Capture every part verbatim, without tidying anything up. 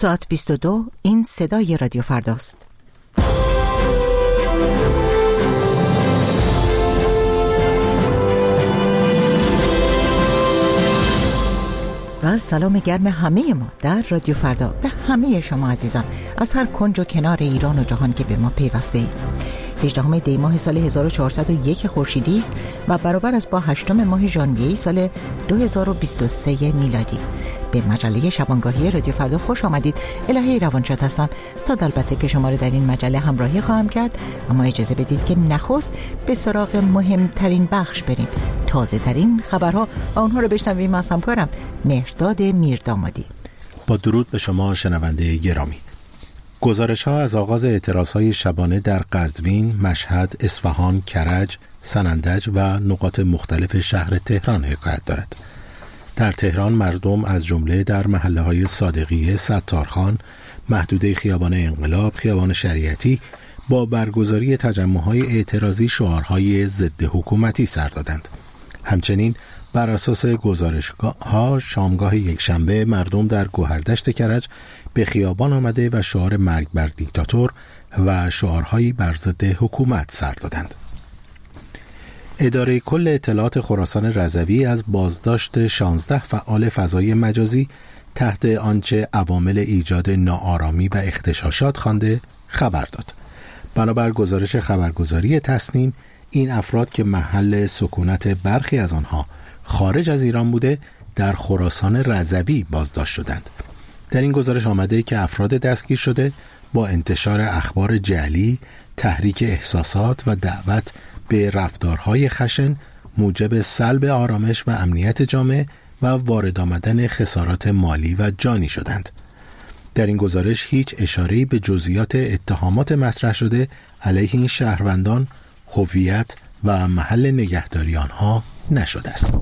ساعت بیست و دو، این صدای رادیو فرداست. و سلام گرم همه ما در رادیو فردا به همه شما عزیزان از هر کنج و کنار ایران و جهان که به ما پیوسته اید. هجدهم دی ماه سال هزار و چهارصد و یک خورشیدی است و برابر است با هشتم ماه ژانویه سال دو هزار و بیست و سه میلادی. به مجله شبانگاهی رادیو فردا خوش آمدید. الهه روانشاد هستم. صد البته که شما رو در این مجله همراهی خواهم کرد، اما اجازه بدید که نخست به سراغ مهمترین بخش بریم. تازه ترین خبرها و اونها رو بشنویم از همکارم مهرداد میردامادی. با درود به شما شنونده گرامی. گزارش ها از آغاز اعتراض های شبانه در قزوین، مشهد، اصفهان، کرج، سنندج و نقاط مختلف شهر تهران حکایت دارد. در تهران مردم از جمله در محله های صادقیه، ستارخان، محدوده خیابان انقلاب، خیابان شریعتی با برگزاری تجمع‌های اعتراضی شعارهای ضد حکومتی سر دادند. همچنین بر اساس گزارش‌ها شامگاه یکشنبه مردم در گوهردشت کرج به خیابان آمده و شعار مرگ بر دیکتاتور و شعارهایی بر ضد حکومت سر دادند. اداره کل اطلاعات خراسان رضوی از بازداشت شانزده فعال فضای مجازی تحت آنچه عوامل ایجاد ناآرامی و اغتشاشات خوانده خبر داد. بنابر گزارش خبرگزاری تصنیم، این افراد که محل سکونت برخی از آنها خارج از ایران بوده در خراسان رضوی بازداشت شدند. در این گزارش آمده که افراد دستگیر شده با انتشار اخبار جعلی، تحریک احساسات و دعوت به رفتارهای خشن موجب سلب آرامش و امنیت جامعه و وارد آمدن خسارات مالی و جانی شدند. در این گزارش هیچ اشاره‌ای به جزئیات اتهامات مطرح شده علیه این شهروندان، هویت و محل نگهداری آنها نشده است.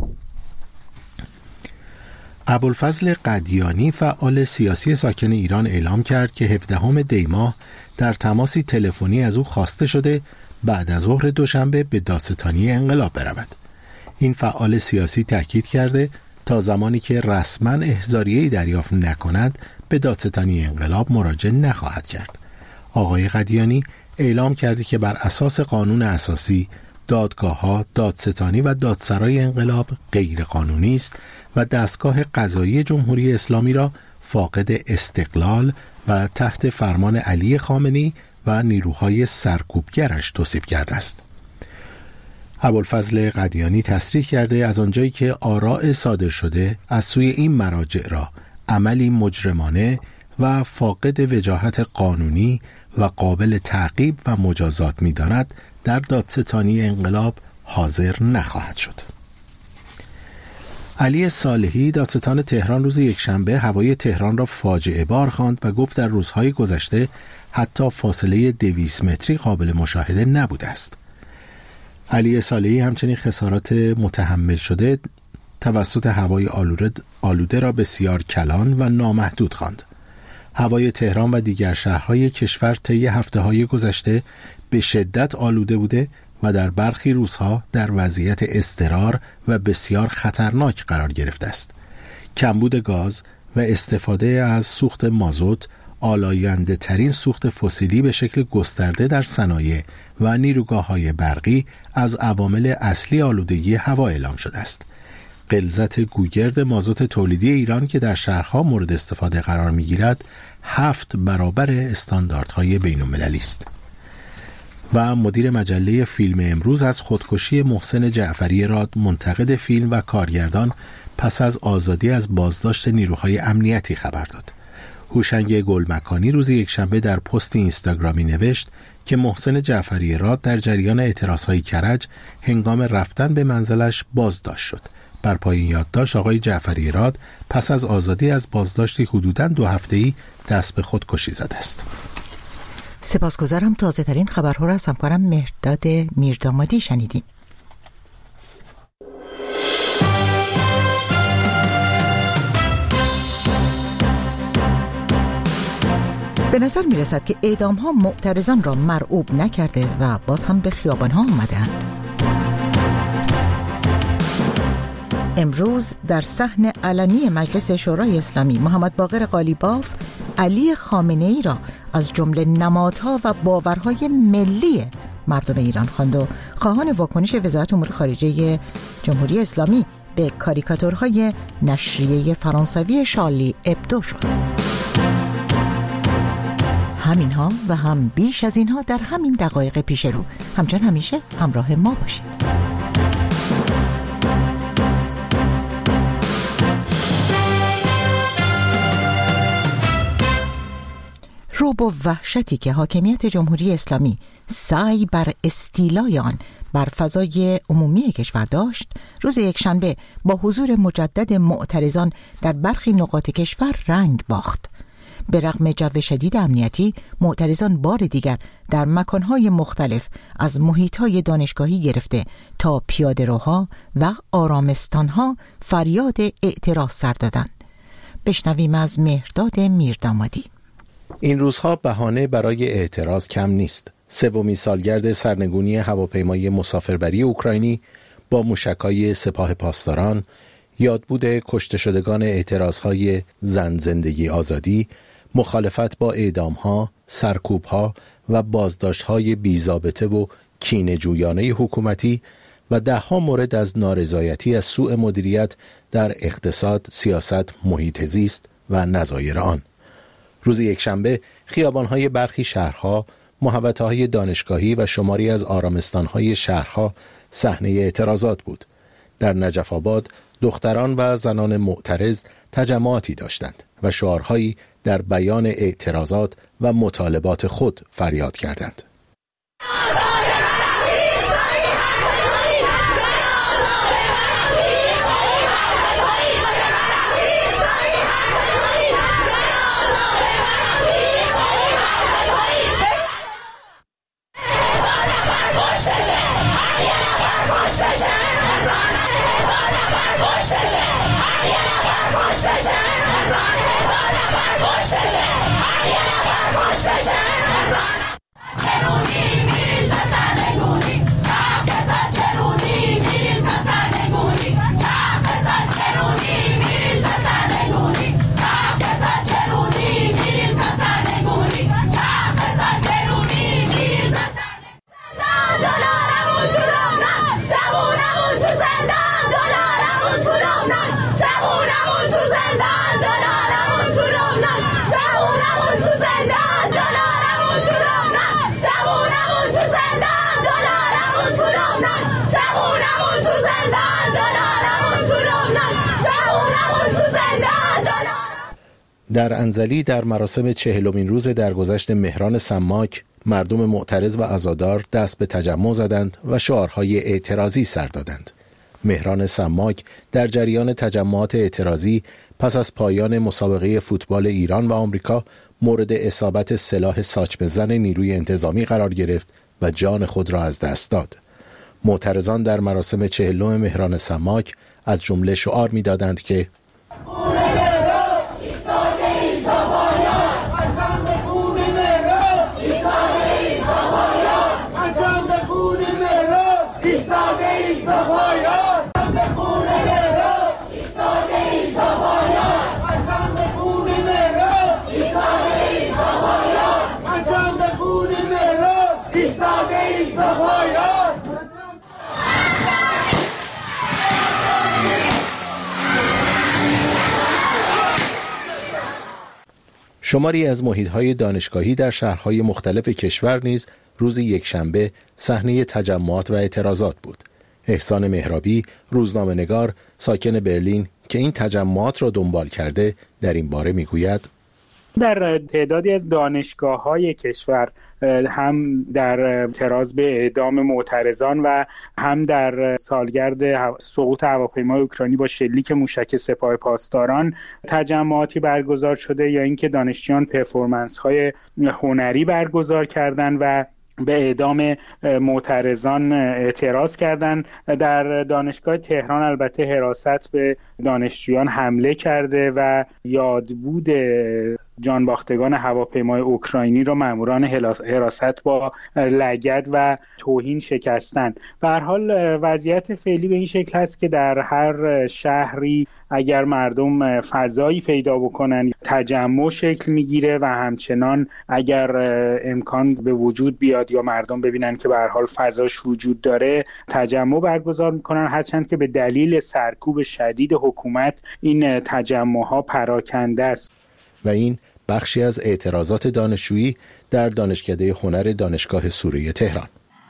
ابوالفضل قدیانی فعال سیاسی ساکن ایران اعلام کرد که هفدهم دی ماه در تماسی تلفنی از او خواسته شده بعد از ظهر دوشنبه به دادستانی انقلاب برود. این فعال سیاسی تاکید کرده تا زمانی که رسما احضاریه‌ای دریافت نکند به دادستانی انقلاب مراجعه نخواهد کرد. آقای قدیانی اعلام کرده که بر اساس قانون اساسی دادگاه‌ها، دادستانی و دادسرای انقلاب غیر قانونی است و دستگاه قضایی جمهوری اسلامی را فاقد استقلال و تحت فرمان علی خامنه‌ای و نیروهای سرکوبگرش توصیف کرده است. ابوالفضل قدیانی تصریح کرده از آنجایی که آراء صادر شده از سوی این مراجع را عملی مجرمانه و فاقد وجاهت قانونی و قابل تعقیب و مجازات می‌داند، در دادستانی انقلاب حاضر نخواهد شد. علی صالحی دادستان تهران روز یکشنبه هوای تهران را فاجعه بار خواند و گفت در روزهای گذشته حتی فاصله دویست متری قابل مشاهده نبوده است. علی صالحی همچنین خسارات متحمل شده توسط هوای آلوده, آلوده را بسیار کلان و نامحدود خواند. هوای تهران و دیگر شهرهای کشور طی هفته‌های گذشته به شدت آلوده بوده و در برخی روزها در وضعیت اضطرار و بسیار خطرناک قرار گرفته است. کمبود گاز و استفاده از سوخت مازوت، آلاینده ترین سوخت فسیلی به شکل گسترده در صنایع و نیروگاه‌های برقی از عوامل اصلی آلودگی هوا اعلام شده است. غلظت گوگرد مازوت تولیدی ایران که در شهرها مورد استفاده قرار می‌گیرد هفت برابر استانداردهای بین‌المللی است. و مدیر مجله فیلم امروز از خودکشی محسن جعفری راد منتقد فیلم و کارگردان پس از آزادی از بازداشت نیروهای امنیتی خبر داد. هوشنگ گلمکانی روز یکشنبه در پست اینستاگرامی نوشت که محسن جعفری راد در جریان اعتراضهای کرج هنگام رفتن به منزلش بازداشت شد. بر پایین یادداشت آقای جعفری راد پس از آزادی از بازداشتی حدوداً دو هفته‌ای دست به خودکشی زده است. سپاسگزارم. تازه ترین خبرها را از همکارم مهرداد میردامادی شنیدیم. به نظر می رسد که اعدام ها معترضان را مرعوب نکرده و باز هم به خیابان ها آمدند. امروز در صحن علنی مجلس شورای اسلامی محمد باقر قالیباف علی خامنه‌ای را از جمله نمادها و باورهای ملی مردم ایران خواند و خواهان واکنش وزارت امور خارجه جمهوری اسلامی به کاریکاتورهای نشریه فرانسوی شارلی ابدو شد. همینها و هم بیش از اینها در همین دقایق پیش رو. همچنان همیشه همراه ما باشید. رعب و وحشتی که حاکمیت جمهوری اسلامی سعی بر استیلای آن بر فضای عمومی کشور داشت، روز یکشنبه با حضور مجدد معترضان در برخی نقاط کشور رنگ باخت. به رغم جو شدید امنیتی، معترضان بار دیگر در مکانهای مختلف از محیطهای دانشگاهی گرفته تا پیاده‌روها و آرامستانها فریاد اعتراض سر دادند. بشنویم از مهرداد میردامادی. این روزها بهانه برای اعتراض کم نیست. سومین سالگرد سرنگونی هواپیمای مسافربری اوکراینی با موشک‌های سپاه پاسداران، یادبود کشته شدگان اعتراضهای زن زندگی آزادی، مخالفت با اعدام‌ها، سرکوب‌ها و بازداشت‌های بی‌ضابطه و کینه‌جویانه حکومتی و ده‌ها مورد از نارضایتی از سوء مدیریت در اقتصاد، سیاست، محیط زیست و نظایر آن. روز یکشنبه خیابان‌های برخی شهرها، محوطه‌های دانشگاهی و شماری از آرامستان‌های شهرها صحنه اعتراضات بود. در نجف آباد دختران و زنان معترض تجمعاتی داشتند و شعارهایی در بیان اعتراضات و مطالبات خود فریاد کردند. در انزلی در مراسم چهلمین روز درگذشت مهران سماک، مردم معترض و عزادار دست به تجمع زدند و شعارهای اعتراضی سر دادند. مهران سماک در جریان تجمعات اعتراضی پس از پایان مسابقه فوتبال ایران و آمریکا مورد اصابت سلاح ساچمه‌زن نیروی انتظامی قرار گرفت و جان خود را از دست داد. معترضان در مراسم چهلم مهران سماک از جمله شعار می‌دادند که شماری از محیط‌های دانشگاهی در شهرهای مختلف کشور نیز روز یکشنبه صحنه تجمعات و اعتراضات بود. احسان مهرابی، روزنامه‌نگار ساکن برلین که این تجمعات را دنبال کرده، در این باره میگوید: در تعدادی از دانشگاه‌های کشور هم در اعتراض به اعدام معترضان و هم در سالگرد سقوط هواپیمای اوکراینی با شلیک موشک سپاه پاسداران تجمعاتی برگزار شده یا اینکه دانشجویان پرفورمنس‌های هنری برگزار کردند و به اعدام معترضان اعتراض کردند. در دانشگاه تهران البته حراست به دانشجویان حمله کرده و یادبود جانباختگان هواپیمای اوکراینی را ماموران حراست با لگد و توهین شکستن. به هر حال وضعیت فعلی به این شکل است که در هر شهری اگر مردم فضایی پیدا بکنن تجمع شکل میگیره و همچنان اگر امکان به وجود بیاد یا مردم ببینن که به هر حال فضاش وجود داره تجمع برگزار میکنن، هرچند که به دلیل سرکوب شدید حکومت این تجمع ها پراکنده است. و این بخشی از اعتراضات دانشجویی در دانشکده هنر دانشگاه سوری تهران.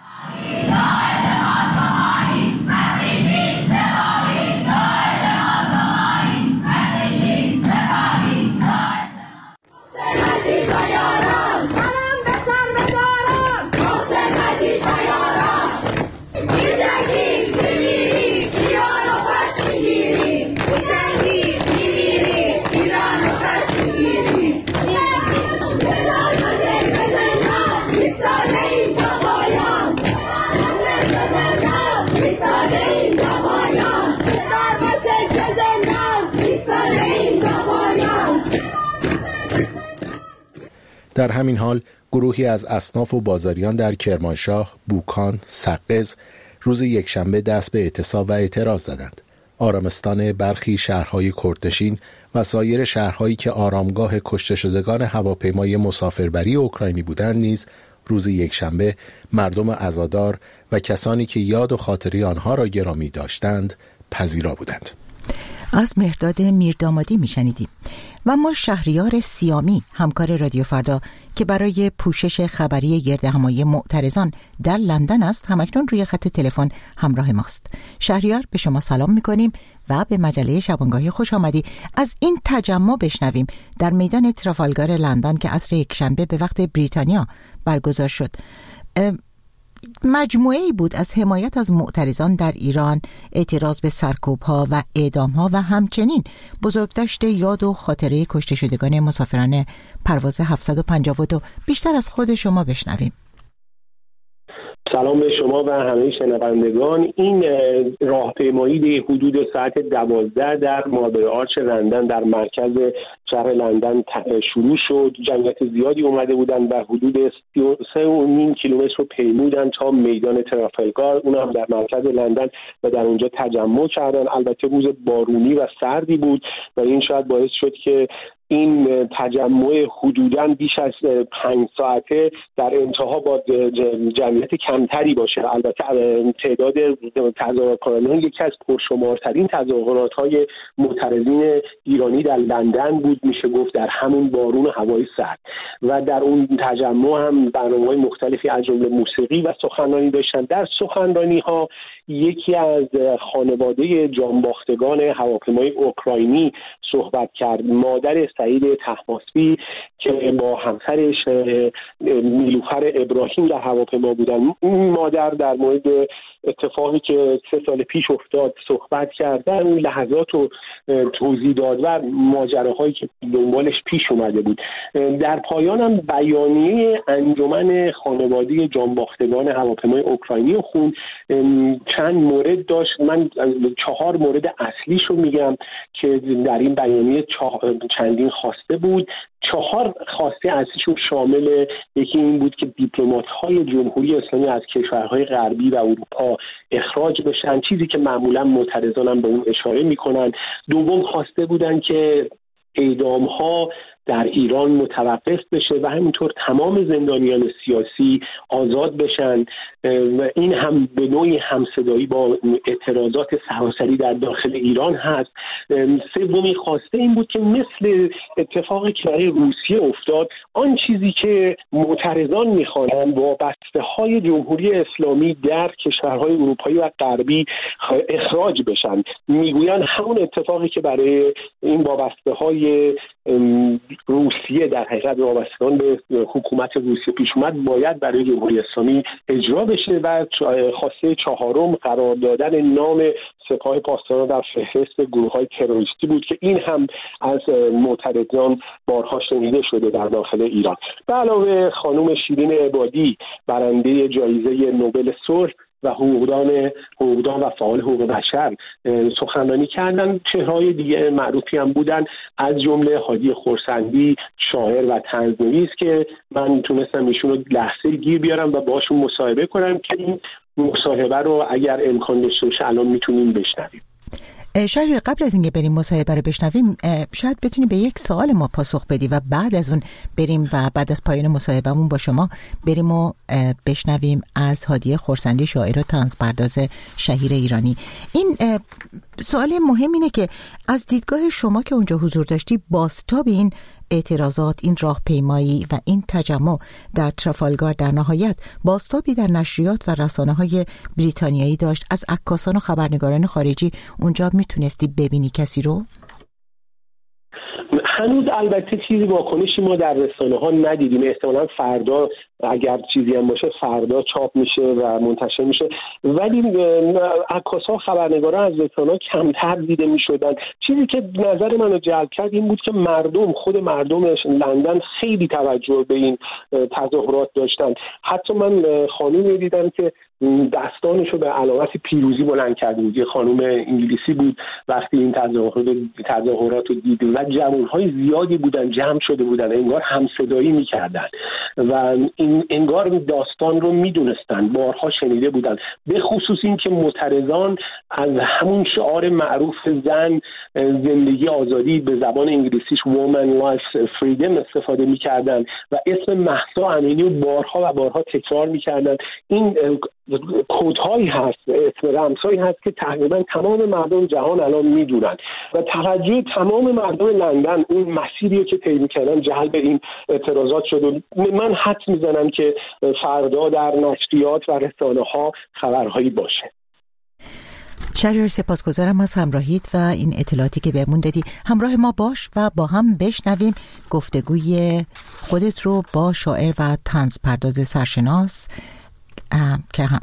در همین حال گروهی از اصناف و بازاریان در کرمانشاه، بوکان، سقز روز یکشنبه دست به اعتصاب و اعتراض زدند. آرامستان برخی شهرهای کردنشین و سایر شهرهایی که آرامگاه کشته شدگان هواپیمای مسافربری اوکراینی بودند نیز روز یکشنبه مردم عزادار و کسانی که یاد و خاطره آنها را گرامی داشتند پذیرا بودند. از مهرداد میردامادی میشنیدیم. و ما شهریار سیامی همکار رادیو فردا که برای پوشش خبری گردهمایی معترضان در لندن است همکنون روی خط تلفن همراه ماست. شهریار، به شما سلام میکنیم و به مجله شبانگاهی خوش آمدی. از این تجمع بشنویم در میدان ترافالگار لندن که عصر یکشنبه به وقت بریتانیا برگزار شد. مجموعه‌ای بود از حمایت از معترضان در ایران، اعتراض به سرکوب‌ها و اعدام‌ها و همچنین بزرگداشت یاد و خاطره کشته شدگان مسافران پرواز هفتصد و پنجاه و دو. بیشتر از خود شما بشنویم. سلام به شما و همه شنوندگان. این راهپیمایی به حدود ساعت دوازده در ماربل آرچ لندن در مرکز شهر لندن شروع شد. جمعیت زیادی اومده بودن و حدود سی و سه و نیم کیلومتر رو پیمودن تا میدان ترافالگار، اون هم در مرکز لندن، و در اونجا تجمع کردن. البته روز بارونی و سردی بود و این شاید باعث شد که این تجمع حدوداً بیش از پنج ساعته در انتها با جمعیت کمتری باشه. البته تعداد تظاهرکنندگان یکی از پرشمارترین تظاهرات‌های معترضین ایرانی در لندن بود، میشه گفت در همون بارون هوای سرد. و در اون تجمع هم برنامه‌های مختلفی از جمله موسیقی و سخنرانی داشتن. در سخنرانی‌ها یکی از خانواده جانباختگان هواپیمای اوکراینی صحبت کرد، مادر سعید طهماسبی که با همسرش نیلوفر ابراهیم در هواپیما بودن. این مادر در مورد اتفاقی که سه سال پیش افتاد صحبت کرد، در اون لحظات رو توضیح داد و ماجراهایی که دنبالش پیش اومده بود. در پایان هم بیانیه انجمن خانواده جانباختگان هواپیمای اوکراینی رو خوند. چند مورد داشت، من چهار مورد اصلیش رو میگم که در این بیانیه چندین خواسته بود. چهار خواسته اصلیشون شامل یکی این بود که دیپلمات‌های جمهوری اسلامی از کشورهای غربی و اروپا اخراج بشن، چیزی که معمولا معترضان هم به اون اشاره میکنن. دوم خواسته بودن که اعدام‌ها در ایران متوقف بشه و همینطور تمام زندانیان سیاسی آزاد بشن و این هم به نوعی همصدایی با اعتراضات سراسری در داخل ایران هست. سومین خواسته این بود که مثل اتفاقی که برای روسیه افتاد، آن چیزی که معترضان میخوانند وابسته‌های جمهوری اسلامی در کشورهای اروپایی و غربی اخراج بشن. میگویند همون اتفاقی که برای این وابسته‌های روسیه در حقیقت وابستگان به حکومت روسیه پیش اومد باید برای جمهوری اسلامی اجرا بشه. و خواسته چهارم قرار دادن نام سپاه پاسداران در فهرست گروه‌های تروریستی بود که این هم از معترضان بارها شنیده شده در داخل ایران. به علاوه خانم شیرین عبادی برنده جایزه نوبل صلح و حقوقدان حقوقدان و فعال حقوق بشر سخنرانی کردن. چهره‌های دیگه معروفی هم بودن، از جمله هادی خرسندی، شاعر و طنزنویس که من تونستم ایشون رو لحظه گیر بیارم و باشون مصاحبه کنم که این مصاحبه رو اگر امکان داشته باشه الان میتونیم بشنویم. شاید قبل از اینکه بریم مصاحبه رو بشنویم شاید بتونی به یک سوال ما پاسخ بدی و بعد از اون بریم و بعد از پایان مصاحبهمون با شما بریم و بشنویم از هادی خرسندی، شاعر و طنزپرداز شهیر ایرانی. این سوال مهم اینه که از دیدگاه شما که اونجا حضور داشتی، بازتاب این اعتراضات، این راهپیمایی و این تجمع در ترافالگار در نهایت بازتابی در نشریات و رسانه‌های بریتانیایی داشت؟ از عکاسان و خبرنگاران خارجی اونجا میتونستی ببینی کسی رو؟ هنوز البته چیزی واکنشی ما در رسانه‌ها ندیدیم. احتمالاً فردا اگر چیزی هم باشه فردا چاپ میشه و منتشر میشه، ولی عکاس‌ها خبرنگاران از رسانه‌ها کمتر دیده میشدن. چیزی که نظر منو جلب کرد این بود که مردم، خود مردم لندن خیلی توجه به این تظاهرات داشتن. حتی من خانومی دیدم که دستانشو به علامت پیروزی بلند کرد. یه خانم انگلیسی بود، وقتی این تظاهرات تظاهرات رو دید و جوان‌های زیادی بودن، جمع شده بودن، انگار همصدایی میکردن و این انگار داستان رو میدونستن، بارها شنیده بودن. به خصوص این که معترضان از همون شعار معروف زن، زندگی، آزادی، به زبان انگلیسیش woman life freedom استفاده میکردن و اسم مهسا امینی رو بارها و بارها تکرار میکردن. این کودهایی هست، اسم رمزهایی هست که تقریبا تمام مردم جهان الان میدونن و توجه تمام مردم لندن اون مسیری که طی می‌کردن جلب این اعتراضات شد. من حدس میزنم که فردا در نشریات و رسانه‌ها خبرهایی باشه. شهریار، سپاسگزارم از همراهیت و این اطلاعاتی که بهمون دادی. همراه ما باش و با هم بشنویم گفتگوی خودت رو با شاعر و طنزپرداز سرشناس که هم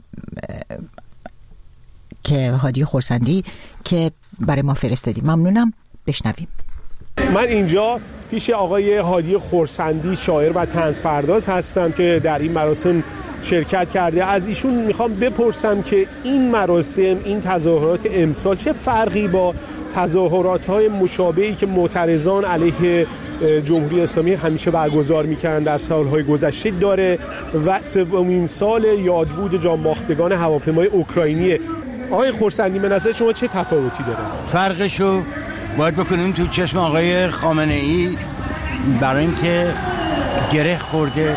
که هادی خرسندی که برای ما فرستادی. ممنونم، بشنویم. من اینجا پیش آقای هادی خرسندی، شاعر و طنزپرداز هستم که در این مراسم شرکت کرده. از ایشون میخوام بپرسم که این مراسم، این تظاهرات امسال چه فرقی با تظاهرات‌های مشابهی که معترضان علیه جمهوری اسلامی همیشه برگزار می‌کردن در سال‌های گذشته داره و سومین سال یادبود جانباختگان هواپیمای اوکراینی. آقای خرسندی، به نظر شما چه تفاوتی داره؟ فرقشو باید بکنیم تو چشم آقای خامنه‌ای، برای اینکه گره خورده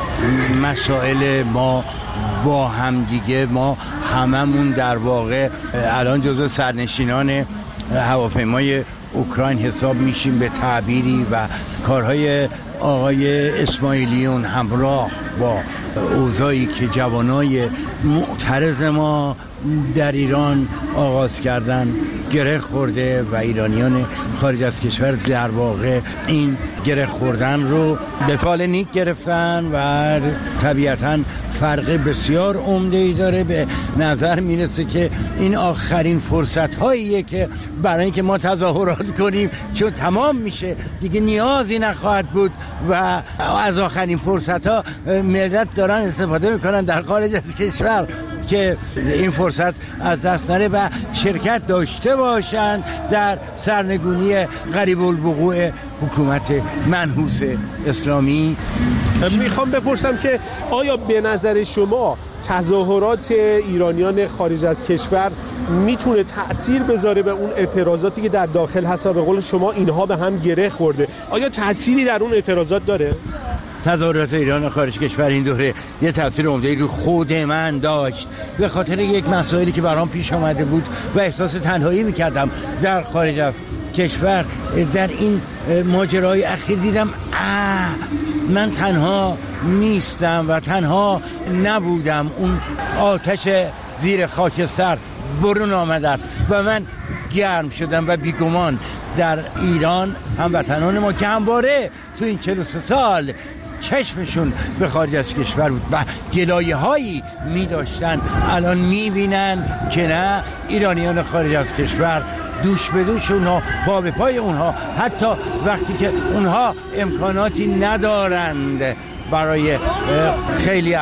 مسائل ما با همدیگه. ما هممون در واقع الان جزو سرنشینان هواپیمای اوکراین حساب میشیم به تعبیری و کارهای آقای اسماعیلیون همراه با اوضاعی که جوانای معترض ما در ایران آغاز کردن گره خورده و ایرانیان خارج از کشور در واقع این گره خوردن رو به فال نیک گرفتن و طبیعتاً فرق بسیار عمده‌ای داره. به نظر میرسه که این آخرین فرصت هاییه که برای اینکه ما تظاهرات کنیم، چون تمام میشه دیگه نیازی نخواهد بود و از آخرین فرصت ها ملت دارن استفاده میکنن در خارج از کشور که این فرصت از دست نره و شرکت داشته باشند در سرنگونی قریب الوقوع حکومت منحوس اسلامی. میخوام بپرسم که آیا به نظر شما تظاهرات ایرانیان خارج از کشور میتونه تأثیر بذاره به اون اعتراضاتی که در داخل هست و به قول شما اینها به هم گره خورده؟ آیا تأثیری در اون اعتراضات داره؟ تظاهرات ایران خارج کشور این دوره یه تاثیر عمده‌ای رو خود من داشت، به خاطر یک مسائلی که برام پیش آمده بود و احساس تنهایی میکردم در خارج از کشور. در این ماجرای اخیر دیدم آه من تنها نیستم و تنها نبودم. اون آتش زیر خاکستر برون آمده است و من گرم شدم و بیگمان در ایران هموطنان ما که همواره تو این چهل و سه سال چشمشون به خارج از کشور بود و گلایه هایی می داشتن، الان می بینن که نه، ایرانیان خارج از کشور دوش به دوش اونها، پا به پای اونها، حتی وقتی که اونها امکاناتی ندارند برای خیلی از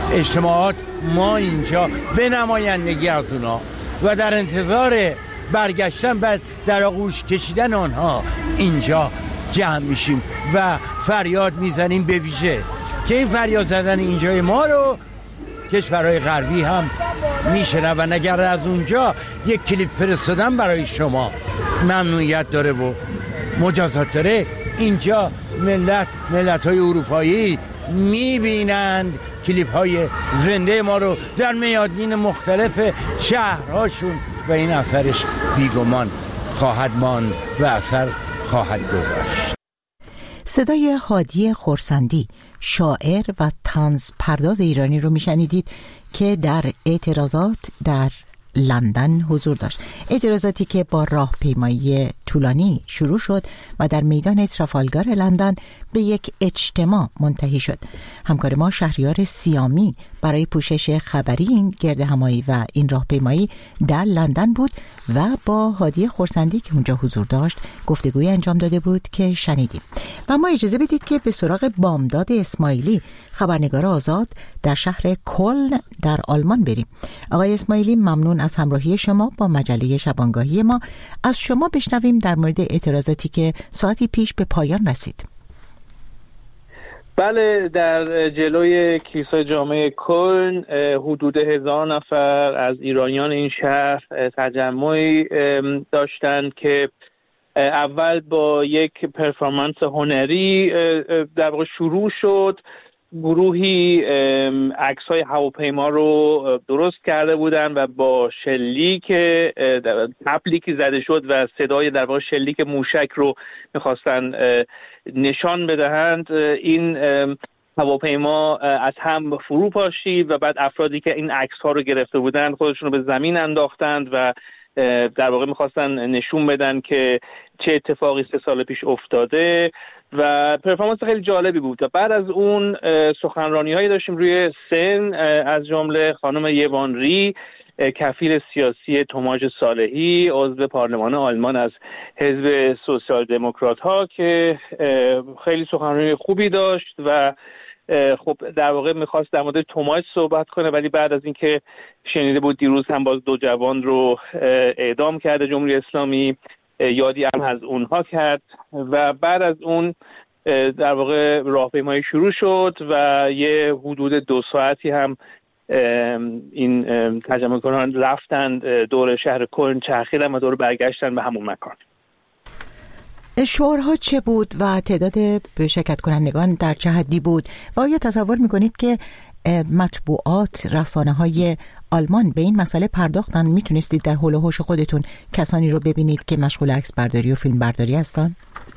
اجتماعات ما اینجا به نمایندگی از اونا و در انتظار برگشتن بعد در آغوش کشیدن آنها اینجا جمع میشیم و فریاد میزنیم، به ویژه که این فریاد زدن اینجای ما رو کشورهای غربی هم میشنون و نگر از اونجا یک کلیپ فرستادن برای شما ممنوعیت داره و مجازات داره، اینجا ملت ملت های اروپایی میبینند کلیپ های زنده ما رو در میادین مختلف شهرهاشون و این اثرش بیگمان خواهد ماند و اثر خواهد گذاشت. صدای هادی خرسندی، شاعر و طنز پرداز ایرانی رو میشنیدید که در اعتراضات در لندن حضور داشت. اعتراضاتی که با راهپیمایی طولانی شروع شد و در میدان ترافالگار لندن به یک اجتماع منتهی شد. همکار ما شهریار سیامی برای پوشش خبری این گرد همایی و این راهپیمایی در لندن بود و با هادی خرسندی که اونجا حضور داشت گفتگوی انجام داده بود که شنیدیم. و ما اجازه بدید که به سراغ بامداد اسماعیلی، خبرنگار آزاد در شهر کلن در آلمان بریم. آقای اسماعیلی، ممنون از همراهی شما با مجله شبانگاهی ما. از شما بشنویم در مورد اعتراضاتی که ساعتی پیش به پایان رسید. بله، در جلوی کلیسای جامع کلن حدود هزار نفر از ایرانیان این شهر تجمعی داشتند که اول با یک پرفورمنس هنری در واقع شروع شد. گروهی عکس‌های هواپیما رو درست کرده بودن و با شلیک تپلیکی زده شد و صدای در واقع شلیک موشک رو می‌خواستن نشان بدهند. این هواپیما از هم فرو پاشید و بعد افرادی که این عکس‌ها رو گرفته بودن خودشون رو به زمین انداختند و در واقع می‌خواستن نشون بدن که چه اتفاقی سه سال پیش افتاده و پرفورمنس خیلی جالبی بود. و بعد از اون سخنرانی‌هایی داشتیم روی سن، از جمله خانم یوان ری، کفیل سیاسی توماژ صالحی، عضو پارلمان آلمان از حزب سوسیال دموکرات ها که خیلی سخنرانی خوبی داشت و خب در واقع میخواست در مورد توماژ صحبت کنه، ولی بعد از اینکه شنیده بود دیروز هم باز دو جوان رو اعدام کرده جمهوری اسلامی، یادی هم از اونها کرد و بعد از اون در واقع راهپیمایی شروع شد و یه حدود دو ساعتی هم این تجمع کنان رفتند دور شهر کلن، چرخیدن و دور برگشتن به همون مکان. شعارها چه بود و تعداد شرکت کنندگان در چه حدی بود و آیا تصور میکنید که مطبوعات، رسانه های آلمان به این مسئله پرداختن؟ میتونستید در حول و حوش خودتون کسانی رو ببینید که مشغول عکس برداری و فیلم برداری هستن؟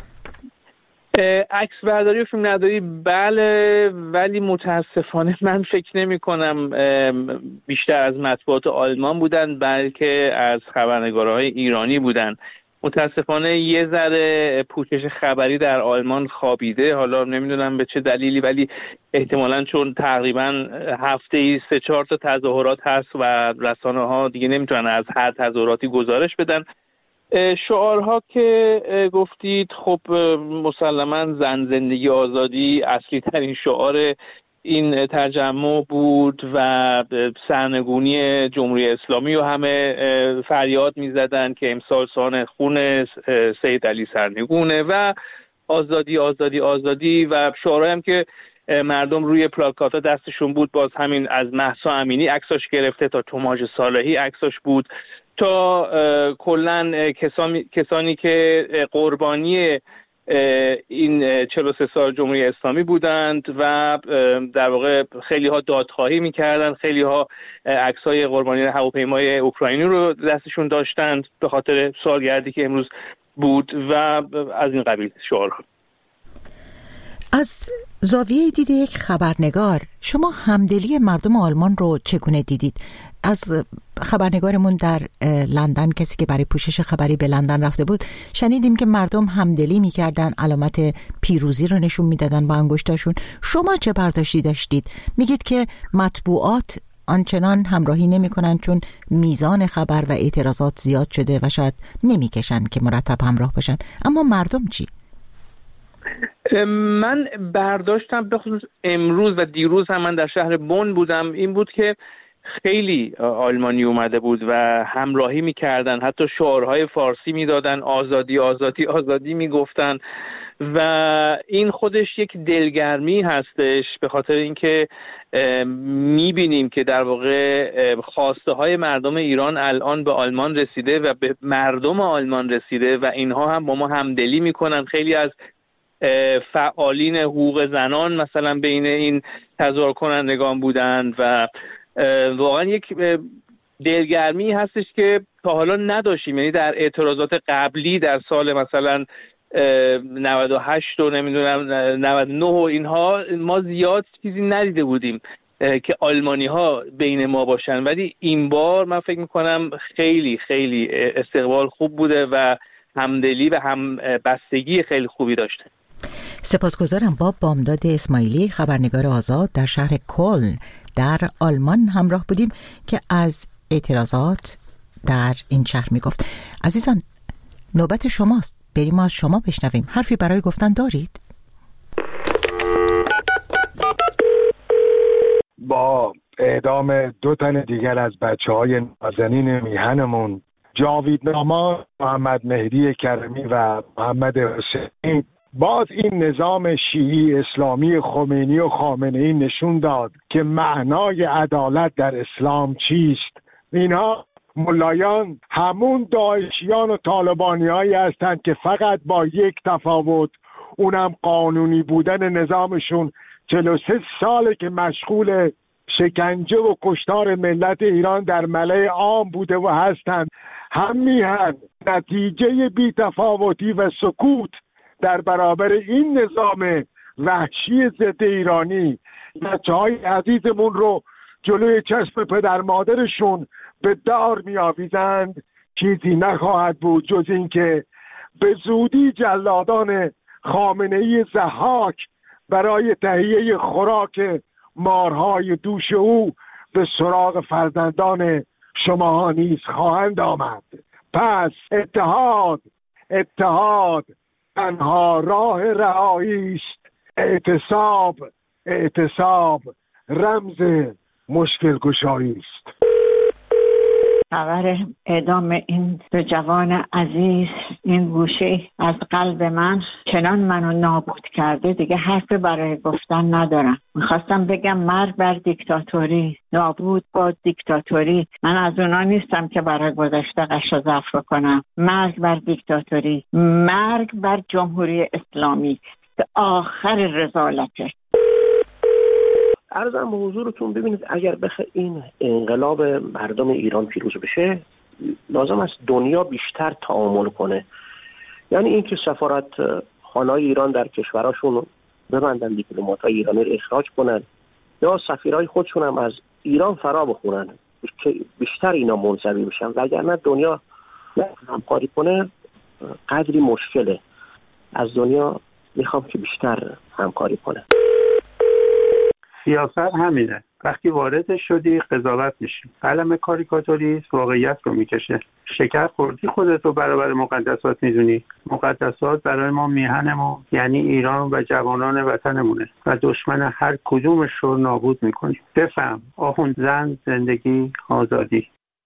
عکس برداری و فیلم برداری بله، ولی متاسفانه من فکر نمی کنم بیشتر از مطبوعات آلمان بودن بلکه از خبرنگارهای ایرانی بودن. متاسفانه یه ذره پوشش خبری در آلمان خوابیده، حالا نمیدونم به چه دلیلی، ولی احتمالاً چون تقریباً هفته‌ای سه چهار تا تظاهرات هست و رسانه ها دیگه نمیتونن از هر تظاهراتی گزارش بدن. شعارها که گفتید خب مسلماً زن، زندگی، آزادی اصلی ترین شعار این تجمع بود و سرنگونی جمهوری اسلامی و همه فریاد می‌زدن که امسال سال خون سید علی سرنگونه و آزادی آزادی آزادی و شعارهایی هم که مردم روی پلاکات‌ها دستشون بود، باز همین از مهسا امینی عکساش گرفته تا توماژ صالحی عکساش بود تا کلاً کسانی کسانی که قربانی این چهل و سه سال جمهوری اسلامی بودند و در واقع خیلی ها دادخواهی میکردند، خیلی ها عکسای قربانی هواپیمای اوکراینی رو دستشون داشتند به خاطر سالگردی که امروز بود و از این قبیل شعارها. از زاویه دید یک خبرنگار، شما همدلی مردم آلمان رو چگونه دیدید؟ از خبرنگارمون در لندن، کسی که برای پوشش خبری به لندن رفته بود، شنیدیم که مردم همدلی میکردن، علامت پیروزی رو نشون میدادن با انگشتاشون. شما چه برداشتی داشتید؟ میگید که مطبوعات آنچنان همراهی نمیکنن چون میزان خبر و اعتراضات زیاد شده و شاید نمیکشن که مرتب همراه باشن، اما مردم چی؟ من برداشتم به خصوص امروز و دیروز هم من در شهر بن بودم این بود که خیلی آلمانی اومده بود و همراهی میکردن، حتی شعارهای فارسی میدادن، آزادی آزادی آزادی میگفتن و این خودش یک دلگرمی هستش به خاطر اینکه میبینیم که در واقع خواسته های مردم ایران الان به آلمان رسیده و به مردم آلمان رسیده و اینها هم با ما همدلی میکنن. خیلی از فعالین حقوق زنان مثلا بین این تظاهر کنندگان بودند و واقعا یک دلگرمی هستش که تا حالا نداشتیم. یعنی در اعتراضات قبلی در سال مثلا نود و هشت و نمیدونم نود و نه و اینها ما زیاد چیزی ندیده بودیم که آلمانی ها بین ما باشن، ولی این بار من فکر میکنم خیلی خیلی استقبال خوب بوده و همدلی و هم بستگی خیلی خوبی داشته. سپاسگزارم. با بامداد اسماعیلی خبرنگار آزاد در شهر کلن در آلمان همراه بودیم که از اعتراضات در این شهر میگفت. عزیزان نوبت شماست، بریم از شما بشنویم. حرفی برای گفتن دارید؟ با اعدام دو تن دیگر از بچه های نازنین میهنمون جاوید نامان، محمد مهدی کرمی و محمد حسینی، باز این نظام شیعی اسلامی خمینی و خامنه‌ای نشون داد که معنای عدالت در اسلام چیست. اینها ملایان همون داعشیان و طالبانی هایی هستند که فقط با یک تفاوت، اونم قانونی بودن نظامشون. چهل و سه ساله که مشغول شکنجه و کشتار ملت ایران در ملأ عام بوده و هستند. هم میهن نتیجه بی تفاوتی و سکوت در برابر این نظام وحشی ضد ایرانی، بچه‌های عزیزمون رو جلوی چشم پدر مادرشون به دار می‌آویزند، چیزی نخواهد بود جز این که به زودی جلادان خامنه‌ای ضحاک برای تهیه خوراک مارهای دوش او به سراغ فرزندان شما نیز خواهند آمد. پس اتحاد اتحاد تنها راه رهایی است. اعتصاب اعتصاب رمز مشکل گشایی است. خبر اعدام این دو جوان عزیز این گوشه از قلب من چنان منو نابود کرده دیگه حرف برای گفتن ندارم. میخواستم بگم مرگ بر دیکتاتوری، نابود با دیکتاتوری. من از اونا نیستم که برای گذشته قش و ظرف کنم. مرگ بر دیکتاتوری، مرگ بر جمهوری اسلامی به آخر رذالته. عرضم به حضورتون ببینید، اگر بخواد این انقلاب مردم ایران پیروز بشه لازم است دنیا بیشتر تعامل کنه. یعنی اینکه سفارت خانه‌های ایران در کشوراشون ببندن، دیپلمات‌های ایرانی رو اخراج کنن یا سفیرای خودشون هم از ایران فرا بخونن که بیشتر اینا منزوی بشن، وگرنه دنیا همکاری کنه قدری مشکله. از دنیا میخوام که بیشتر همکاری کنه. سیاست همینه، وقتی وارد شدی قضاوت میشی. قلم کاریکاتوریست واقعیت رو میکشه. شکر خوردی خودت رو برابر مقدسات میدونی. مقدسات برای ما میهنمون یعنی ایران و جوانان وطنمونه و دشمن هر کدومش رو نابود میکنیم. بفهم آخوند زن، زندگی، آزادی.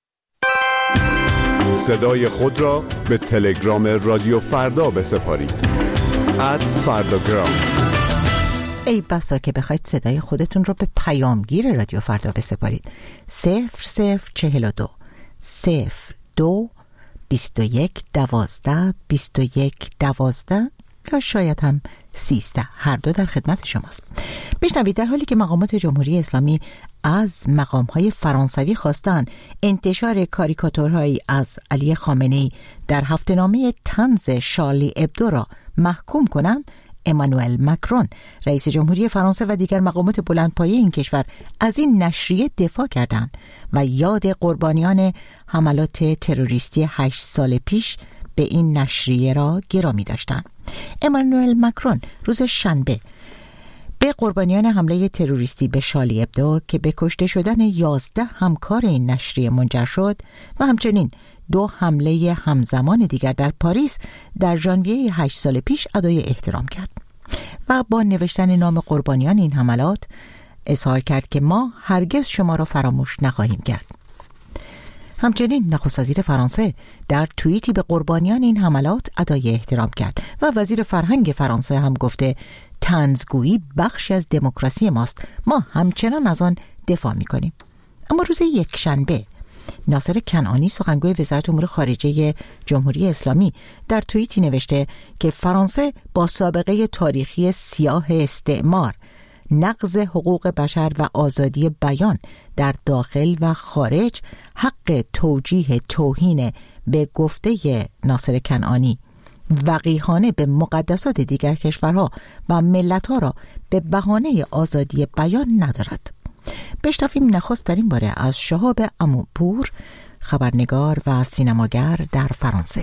صدای خود را به تلگرام رادیو فردا بسپارید. ات فرداگرام. ای بسا که بخواید صدای خودتون رو به پیامگیر رادیو فردا بسپارید. صفر صفر چهل و دو صفر دو بیست و یک دوازده بیست و یک دوازده یا شاید هم سیزده، هر دو در خدمت شماست. بشنوید در حالی که مقامات جمهوری اسلامی از مقام‌های فرانسوی خواستند انتشار کاریکاتورهایی از علی خامنه‌ای در هفته‌نامه طنز شارلی ابدو را محکوم کنند، امانوئل مکرون رئیس جمهوری فرانسه و دیگر مقامات بلندپایه این کشور از این نشریه دفاع کردند و یاد قربانیان حملات تروریستی هشت سال پیش به این نشریه را گرامی داشتند. امانوئل مکرون روز شنبه به قربانیان حمله تروریستی به شارلی ابدو که به کشته شدن یازده همکار این نشریه منجر شد و همچنین دو حمله همزمان دیگر در پاریس در ژانویه هشت سال پیش ادای احترام کرد. و با نوشتن نام قربانیان این حملات اظهار کرد که ما هرگز شما را فراموش نخواهیم کرد. همچنین نخست وزیر فرانسه در توییتی به قربانیان این حملات ادای احترام کرد و وزیر فرهنگ فرانسه هم گفته طنزگویی بخشی از دموکراسی ماست، ما همچنان از آن دفاع می‌کنیم. اما روز یکشنبه ناصر کنعانی سخنگوی وزارت امور خارجه جمهوری اسلامی در توییتی نوشته که فرانسه با سابقه تاریخی سیاه استعمار، نقض حقوق بشر و آزادی بیان در داخل و خارج حق توجیه توهین به گفته ناصر کنعانی وقیحانه به مقدسات دیگر کشورها و ملتها را به بهانه آزادی بیان ندارد. بشنویم نخست در این باره از شهاب عموپور، خبرنگار و سینماگر در فرانسه.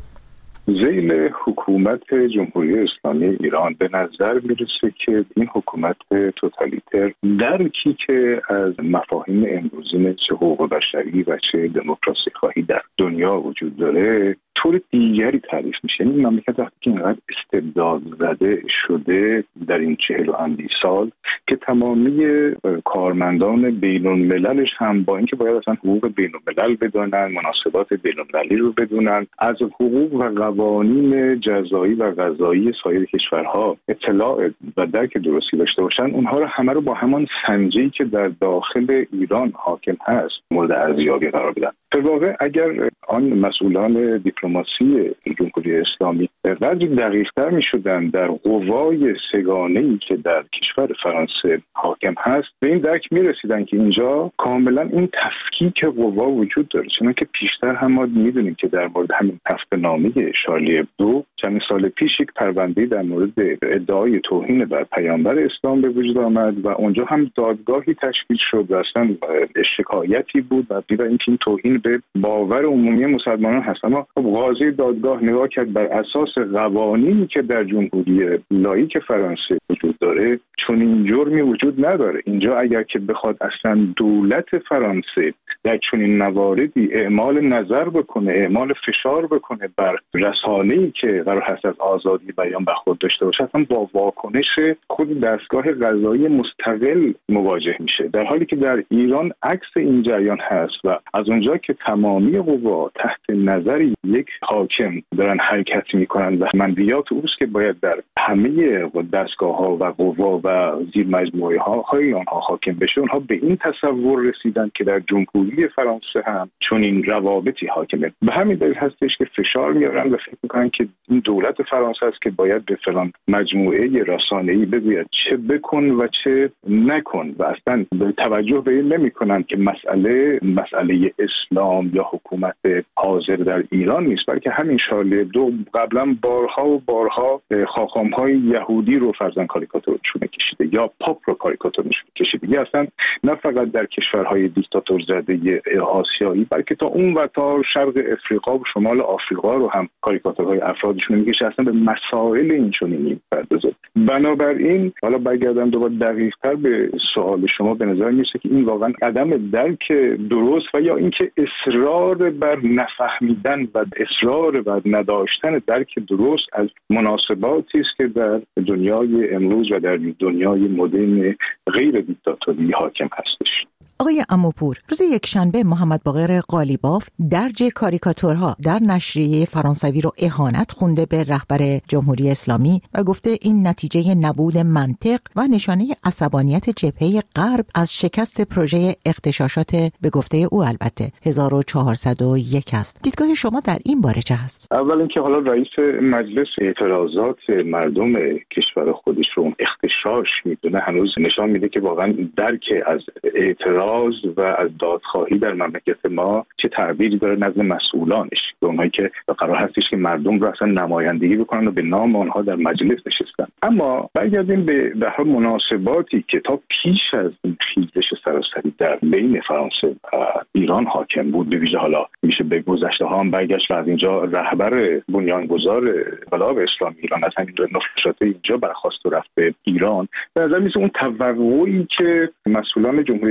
ذیل حکومت جمهوری اسلامی ایران به نظر میرسه که این حکومت توتالیتر درکی که از مفاهیم امروزین چه حقوق بشری و چه دموکراسی خواهی در دنیا وجود داره طور دیگری تعریف میشه. این مملکت وقتی که اینقدر استبداد زده شده در این چهل و اندی سال که تمامی کارمندان بین المللش هم با اینکه باید اصلا حقوق بین الملل بدونن، مناسبات بین المللی رو بدونن، از حقوق و قوانین جزایی و قضایی سایر کشورها اطلاع و درک درستی داشته باشن، اونها رو همه رو با همان سنجی که در داخل ایران حاکم هست مورد ارزیابی قرار بدن. در واقع اگر آن مسئولان دیپلماسی جمهوری اسلامی قدری دقیق‌تر می‌شدن در قوای سگانه‌ای که در کشور فرانسه حاکم هست، به این درک می‌رسیدن که اینجا کاملا این تفکیک قوا وجود داره. چنانکه پیشتر هم ما می‌دونیم که در مورد همین تفت‌نامه شارلی ابدو چند سال پیش یک پرونده در مورد ادعای توهین بر پیامبر اسلام به وجود آمد و اونجا هم دادگاهی تشکیل شد و اصلا شکایتی بود و دیدن اینکه این توهین به باور عمومی مسلمانان هست. اما قاضی دادگاه نگاه کرد بر اساس قوانینی که در جمهوری لاییک فرانسه وجود داره چون این جرمی وجود نداره. اینجا اگر که بخواد اصلا دولت فرانسه در چنین مواردی اعمال نظر بکنه، اعمال فشار بکنه بر رسانه‌ای که قرار هست از آزادی بیان برخورد داشته باشه، اصلا با واکنش خود دستگاه قضایی مستقل مواجه میشه، در حالی که در ایران عکس این جریان هست و از اونجا که تمامی قوا تحت نظر یک حاکم دارن حرکت میکنن و منویات اوست که باید در همه دستگاه‌ها و قوا و زیر مجموعه ها های آنها حاکم بشه، اونها به این تصور رسیدن که در جمهوری فرانسه هم چون این روابطی حاکمه. به همین دلیل هستش که فشار میارن و فکر میکنن که این دولت فرانسه است که باید به فلان مجموعه رسانه‌ای بگوید چه بکن و چه نکن و اصلا توجه به این نمیکنن که مسئله مسئله اسلام یا حکومت حاضر در ایران نیست، بلکه همین شارلی ابدو قبلا بارها و بارها خاخام‌های یهودی رو فرزن کاریکاتورشون کشیده یا پاپ رو کاریکاتورشون کشیده. یا اصلا نه فقط در کشورهای دیکتاتور زده آسیایی بلکه تا اون و تا شرق افریقا و شمال آفریقا رو هم کاریکاتورهای افرادشون میکشه، اصلا به مسائل این چنینی میپردازه. بنابراین حالا برگردم دوباره دقیق‌تر به سوال شما، به نظر میسه که این واقعا عدم درک درست و یا اینکه اصرار بر نفهمیدن و اصرار بر نداشتن درک درست از مناسباتی است که در دنیای امروز و در دنیای مدرن غیر دیکتاتوری حاکم هستش. آقای عموپور، روز یکشنبه محمد باقر قالیباف درج کاریکاتورها در نشریه فرانسوی رو اهانت خونده به رهبر جمهوری اسلامی و گفته این نتیجه نبود منطق و نشانه عصبانیت جبهه غرب از شکست پروژه اغتشاشات به گفته او البته هزار و چهارصد و یک است. دیدگاه شما در این باره چه هست؟ اول اینکه حالا رئیس مجلس اعتراضات مردم کشور خودش رو اغتشاش میدونه هنوز نشان میده که واقعا درک از اعتراض و از دادخواهی در مملکت ما چه تعبیری داره نزد مسئولانش، به اونهایی که قرار هستش که مردم رو اصلا نمایندگی بکنن و به نام آنها در مجلس نشستن. اما برگردیم به به هر مناسباتی که تا پیش از این خیزش سراسری در بین فرانسه و ایران حاکم بود، به ویژه حالا میشه به گذشته ها هم برگشت و از اینجا رهبر بنیانگذار انقلاب اسلامی ایران از همین نفرات اینجا برخاست و رفت به ایران. به نظر میاد اون توقعی که مسئولان جمهوری اسلامی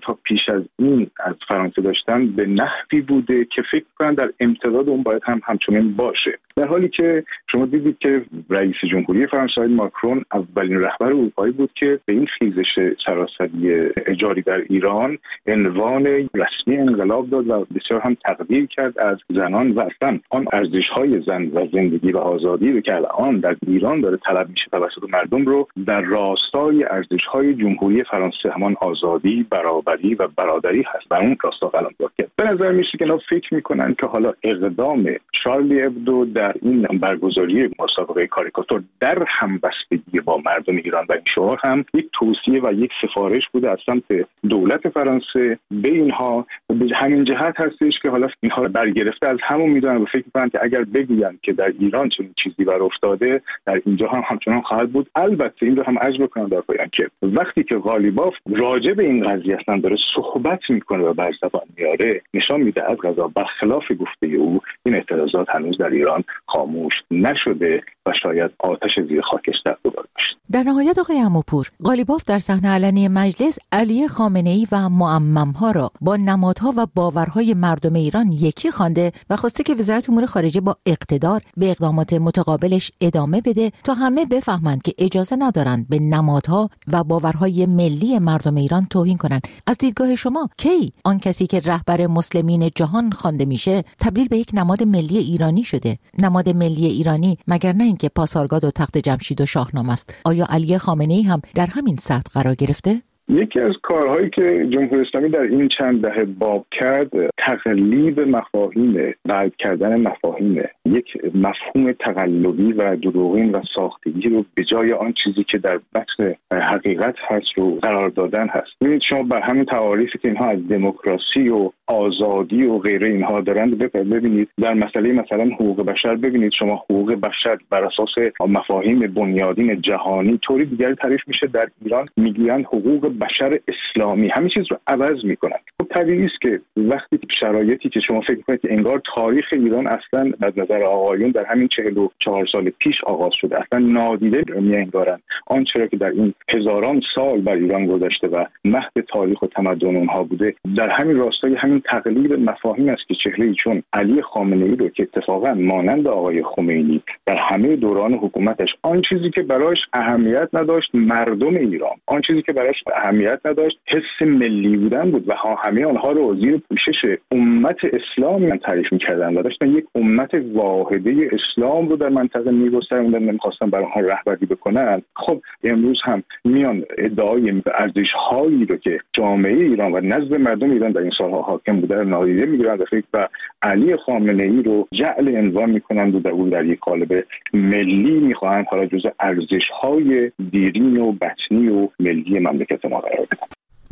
تا پیش از این از فرانسه داشتن به نحوی بوده که فکر کنم در امتداد اون باید هم همچنین باشه، در حالی که شما دیدید که رئیس جمهوری فرانسه ماکرون اولین رهبر اروپایی بود که به این خیزش سراسری اجاری در ایران عنوان رسمی انقلاب داد و بسیار هم تقدیر کرد از زنان و اصلا آن ارزش‌های زن و زندگی و آزادی رو که الان در ایران داره طلب میشه توسط مردم رو در راستای ارزش‌های جمهوری فرانسه، همان آزادی، برابری و برادری هست، و اون راستا قلم داد کرد. به نظر میشه که اینا فکر میکنن که حالا اقدام شارلی ابدو در این برگزاری مسابقه کاریکاتور در همبستگی با مردم ایران و این شعار هم یک توصیه و یک سفارش بوده از سمت دولت فرانسه به اینها. به همین جهت هستش که حالا اینها برگرفته از همون میدونن و فکر میکنن که اگر بگویند که در ایران چنین چیزی بر افتاده، در اینجا هم همچنان خواهد بود. البته این رو هم عرض بکنم در پایان که وقتی که غالیباف راجع به این قضیه اصلا داره صحبت میکنه و بر زبان میاره، نشان میده از قضا برخلاف گفته او این اعتراضات هنوز در ایران خاموش نشده و شاید آتش زیر خاکستر دوباره بشه. در نهایت آقای عموپور، غالیباف در صحنه علنی مجلس علی خامنه‌ای و معمم‌ها را با نمادها و باورهای مردم ایران یکی خوانده و خواسته که وزارت امور خارجه با اقتدار به اقدامات متقابلش ادامه بده تا همه بفهمند که اجازه ندارند به نمادها و باورهای ملی مردم ایران توهین کنند. از دیدگاه شما کی آن کسی که رهبر مسلمین جهان خوانده میشه تبدیل به یک نماد ملی ایرانی شده؟ نماد ملی ایرانی مگر نه اینکه پاسارگاد و تخت جمشید و شاهنامه است؟ آیا علی خامنه‌ای هم در همین سطح قرار گرفته؟ یکی از کارهایی که جمهوری اسلامی در این چند دهه باب کرد تقلیب مفاهیم، قلب کردن مفاهیم، یک مفهوم تقلبی و دروغین و ساختگی رو به جای آن چیزی که در بطن حقیقت هست رو قرار دادن هست. ببینید شما بر همین تعاریفی که اینها از دموکراسی و آزادی و غیره اینها دارند ببینید در مسئله مثلا حقوق بشر، ببینید شما حقوق بشر بر اساس مفاهیم بنیادین جهانی طوری دیگری تعریف میشه. در ایران میگویند حقوق بشر اسلامی، همین چیز رو عوض میکنن. خب طبیعی است که وقتی شرایطی که شما فکر کنید که انگار تاریخ ایران اصلا از نظر آقایون در همین چهل و چهار سال پیش آغاز شده، اصلا نادیده میانگارن آنچه را که در این هزاران سال بر ایران گذشته و مهد تاریخ و تمدن اونها بوده، در همین راستای همین تقلیب مفاهیم است که چهره‌ای چون علی خامنه‌ای رو که اتفاقا مانند آقای خمینی در همه دوران حکومتش آن چیزی که برایش اهمیت نداشت مردم ایران، آن چیزی که برایش اهمیت نداشت حس ملی بودن بود و همه آنها رو زیر پوشش امت اسلام تعریف می‌کردند و داشتن یک امت واحده اسلام رو در منطقه می‌گستراندن، نمی‌خواستن برای آنها رهبری بکنن. خب امروز هم میان ادعای ارزش‌هایی رو که جامعه ایران و نزد مردم ایران در این سال‌ها حاکم بوده نادیده می‌گیرند و فکر و علی خامنه‌ای رو جعل عنوان می‌کنند و در اون در یک قالب ملی می‌خواهند حالا جزء ارزش‌های دیرین و بطنی و ملی مملکت ما قرار بدن.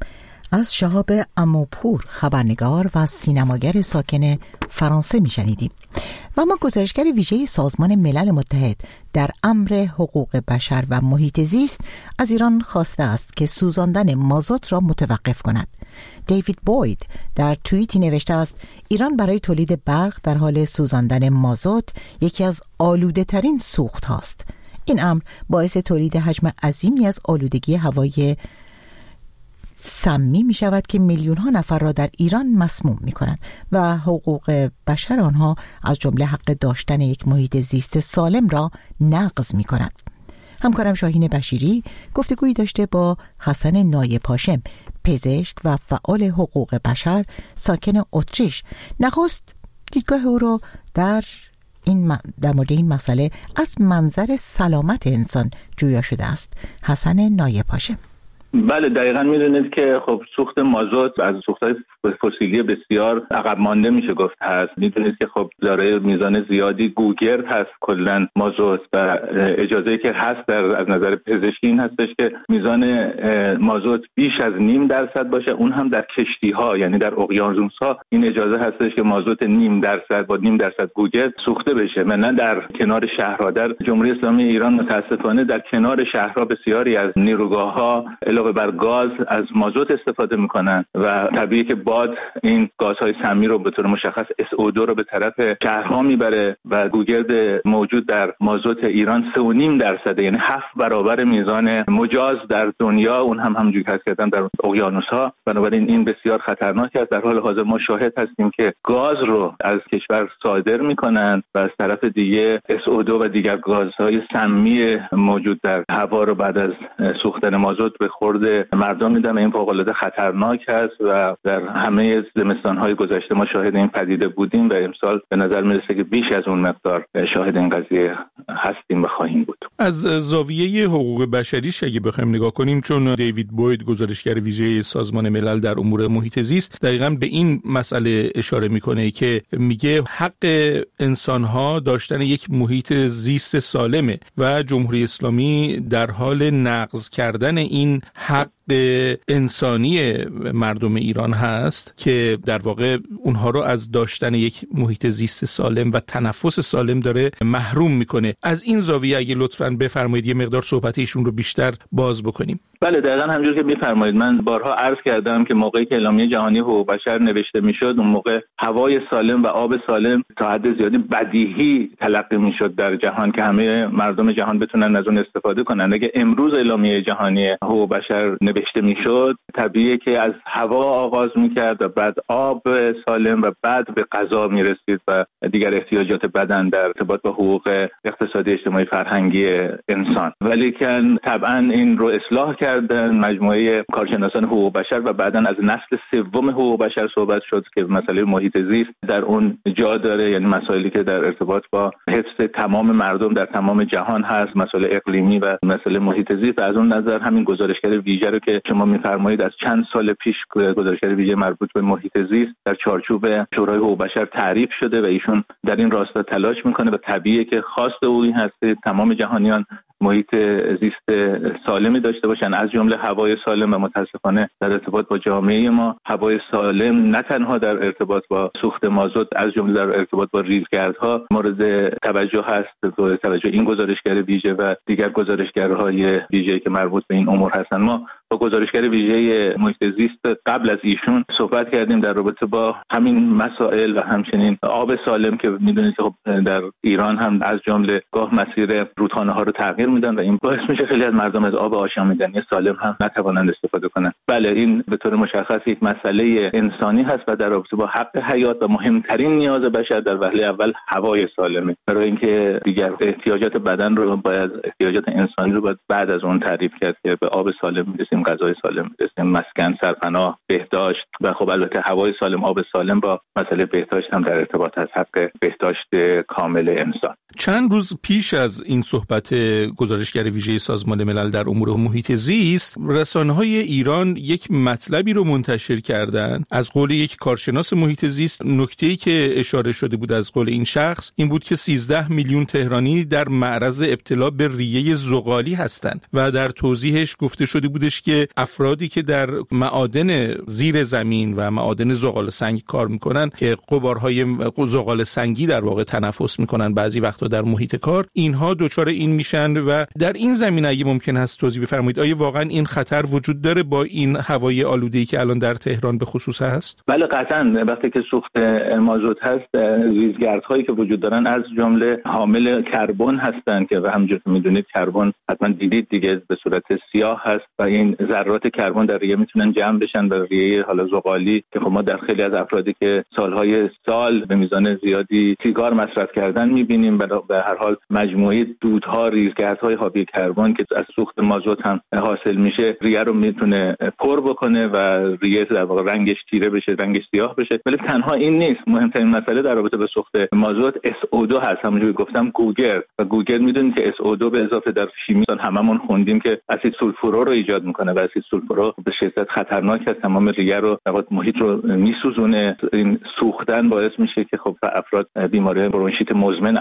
از شهاب عموپور، خبرنگار و سینماگر ساکن فرانسه میشنیدیم. و اما گزارشگر ویژه سازمان ملل متحد در امر حقوق بشر و محیط زیست از ایران خواسته است که سوزاندن مازوت را متوقف کند. دیوید بوید در توییتی نوشته است ایران برای تولید برق در حال سوزاندن مازوت یکی از آلوده ترین سوخت هاست. این امر باعث تولید حجم عظیمی از آلودگی هوای سمی می شود که میلیون ها نفر را در ایران مسموم می کند و حقوق بشر آنها از جمله حق داشتن یک محیط زیست سالم را نقض می کند. همکارم شاهین بشیری گفتگویی داشته با حسن نایپاشم، پزشک و فعال حقوق بشر ساکن اتریش. نخست دیدگاه او را در این م... در مورد این مسئله از منظر سلامت انسان جویا شده است. حسن نایپاشم: بله، دقیقاً میدونید که خب سوخت مازوت از سوخت‌های فسیلی بسیار عقب مانده میشه گفت هست. میدونید که خب دارای میزان زیادی گوگرد هست کلاً مازوت و اجازه‌ای که هست در از نظر پزشکی این هستش که میزان مازوت بیش از نیم درصد باشه، اون هم در کشتی‌ها یعنی در اقیانوس‌ها این اجازه هستش که مازوت نیم درصد با نیم درصد گوگرد سوخته بشه. نه در کنار شهرها. در جمهوری اسلامی ایران متاسفانه در کنار شهرها بسیاری از نیروگاه‌ها علاوه بر گاز از مازوت استفاده میکنن و طبیعیه که باد این گازهای سمی رو به طور مشخص اس او دو رو به طرف شهرها میبره و گوگرد موجود در مازوت ایران سه و نیم درصده، یعنی هفت برابر میزان مجاز در دنیا، اون هم همونجوری که کردن در اقیانوس‌ها. بنابراین این بسیار خطرناک است. در حال حاضر ما شاهد هستیم که گاز رو از کشور صادر میکنن و از طرف دیگه اس او دو و دیگر گازهای سمی موجود در هوا رو بعد از سوختن مازوت به خورد مردم میدن. این فوق‌العاده خطرناک است و در همه زمستان‌های گذشته ما شاهد این پدیده بودیم و امسال به نظر میرسه که بیش از اون مقدار شاهد این قضیه هستیم و خواهیم بود. از زاویه حقوق بشری اگه بخوایم نگاه کنیم، چون دیوید بوید گزارشگر ویژه سازمان ملل در امور محیط زیست دقیقاً به این مسئله اشاره میکنه که میگه حق انسان‌ها داشتن یک محیط زیست سالمه و جمهوری اسلامی در حال نقض کردن این حق انسانی مردم ایران هست که در واقع اونها رو از داشتن یک محیط زیست سالم و تنفس سالم داره محروم میکنه. از این زاویه اگه لطفاً بفرمایید یه مقدار صحبت ایشون رو بیشتر باز بکنیم. بله، دقیقاً همونجور که میفرمایید. من بارها عرض کردم که موقعی که اعلامیه جهانی حقوق بشر نوشته میشد، اون موقع هوای سالم و آب سالم تا حد زیادی بدیهی تلقی میشد در جهان که همه مردم جهان بتونن از اون استفاده کنن. اگه امروز اعلامیه جهانی حقوق بشر نوشته میشد، طبیعیه که از هوا آغاز میکرد و بعد آب سالم و بعد به غذا میرسید و دیگر احتیاجات بدن در ارتباط با حقوق اقتصادی، اجتماعی، فرهنگی انسان. ولی که طبعا این رو اصلاح کردن مجموعه کارشناسان حقوق بشر و بعداً از نسل سوم حقوق بشر صحبت شد که مسئله محیط زیست در اون جا داره، یعنی مسائلی که در ارتباط با حفظ تمام مردم در تمام جهان هست، مسئله اقلیمی و مسئله محیط زیست. از اون نظر همین گزارشگر ویژه رو که شما می‌فرمایید از چند سال پیش گزارشگر ویژه مربوط به محیط زیست در چارچوب شورای حقوق بشر تعریف شده و ایشون در این راستا تلاش میکنه و طبیعیه که خواست او این هست تمام جهانیان محیط زیست سالمی داشته باشن، از جمله هوای سالم. و متاسفانه در ارتباط با جامعه ما هوای سالم نه تنها در ارتباط با سوخت مازوت، از جمله در ارتباط با ریزگردها مورد توجه هست. مورد توجه این گزارشگر ویژه و دیگر گزارشگرهای ویژه که مربوط به این امور هستند. ما با گزارشگر ویژه محیط زیست قبل از ایشون صحبت کردیم در رابطه با همین مسائل و همچنین آب سالم که میدونید که خب در ایران هم از جمله گاه مسیر رودخانه‌ها رو تغییر میدن و این باعث میشه خیلی از مردم از آب آشامیدنی سالم هم نتوانند استفاده کنند. بله، این به طور مشخص یک مسئله انسانی هست و در رابطه با حق حیات و مهمترین نیاز بشر در وهله اول هوای سالمه، برای اینکه دیگر احتیاجات بدن رو باید احتیاجات انسانی رو باید بعد از اون تعریف کرد که به آب سالم میرسیم، غذای سالم میرسیم، مسکن، سرپناه، بهداشت و خب البته هوای سالم، آب سالم با مسئله بهداشت هم در ارتباط هست، حق بهداشت کامل انسان. چند روز پیش از این صحبت گزارشگر ویژه سازمان ملل در امور محیط زیست، رسانه‌های ایران یک مطلبی رو منتشر کردند. از قول یک کارشناس محیط زیست، نکته‌ای که اشاره شده بود از قول این شخص این بود که سیزده میلیون تهرانی در معرض ابتلا به ریه زغالی هستند و در توضیحش گفته شده بودش که افرادی که در معادن زیر زمین و معادن زغال سنگ کار میکنن که غبارهای زغال سنگی در واقع تنفس میکنن بعضی وقتا در محیط کار، اینها دچار این میشن. و در این زمینه اگه ممکن هست توضیح بفرمایید آیا واقعا این خطر وجود داره با این هوای آلوده‌ای که الان در تهران به خصوص هست؟ بله قطعاً. وقتی که سوخت مازوت هست، ریزگردهایی که وجود دارن از جمله حامل کربن هستند که و همونجوری که میدونید کربن حتما دیدید دیگه به صورت سیاه هست و این ذرات کربن در ریه میتونن جمع بشن و ریه حالا زغالی که خب ما در خیلی از افرادی که سالهای سال به میزان زیادی سیگار مصرف کردن میبینیم. به هر حال مجموعه دودها، ریزگردهای حاوی کربن که از سوخت مازوت هم حاصل میشه ریه رو میتونه پر بکنه و ریه در واقع رنگش تیره بشه، رنگش سیاه بشه. ولی تنها این نیست. مهمترین مسئله در رابطه با سوخت مازوت اس او دو هست. همونجوری گفتم گوگرد و گوگرد میدونید که اس او دو به اضافه در شیمی هممون خوندیم که اسید سولفورو رو ایجاد میکنه و اسید سولفورو به شدت خطرناک است، تمام ریه رو محیط رو میسوزونه. این سوختن باعث میشه که خب افراد بیماری برونشیت مزمن عملاً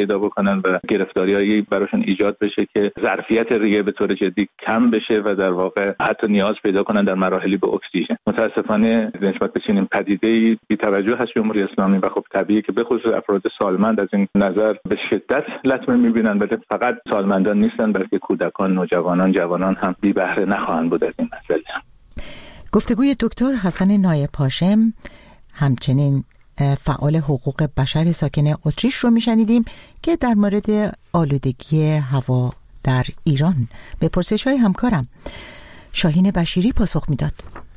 پیدا بکنن و گرفتاریایی براشون ایجاد بشه که ظرفیت ریه به طور جدی کم بشه و در واقع حتی نیاز پیدا کنن در مراحلی به اکسیژن. متاسفانه نسبت به چنین پدیده‌ای بی‌توجه هست جمهوری اسلامی و خب طبیعیه که به خصوص افراد سالمند از این نظر به شدت لطمه می‌بینن، ولی فقط سالمندان نیستن بلکه کودکان، نوجوانان، جوانان هم بی بهره نخواهند بود از این مسئله. گفتگوی دکتر حسن نایب هاشم، همچنین فعال حقوق بشر ساکن اتریش رو میشنیدیم که در مورد آلودگی هوا در ایران به پرسش‌های همکارم شاهین بشیری پاسخ میداد.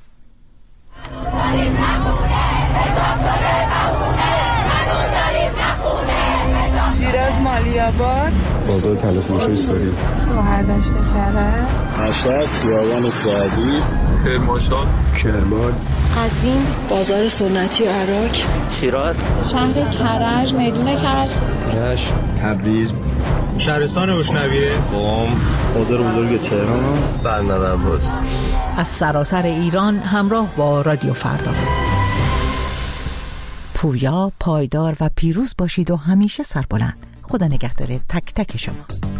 شیراز مالی‌آباد، بازار تلفروشی سوری، شهردشت کرج، مشهد، خیابان سعدی، کرمانشاه، کرمان، قزوین، بازار سنتی و عراق، شیراز، شهر کرج، میدون کرج، رشت، تبریز، شهرستان بشنویه، قم، بازار بزرگ تهران، بندر عباس. از سراسر ایران همراه با رادیو فردا. پویا، پایدار و پیروز باشید و همیشه سربلند. خدا نگهدار تک تک شما.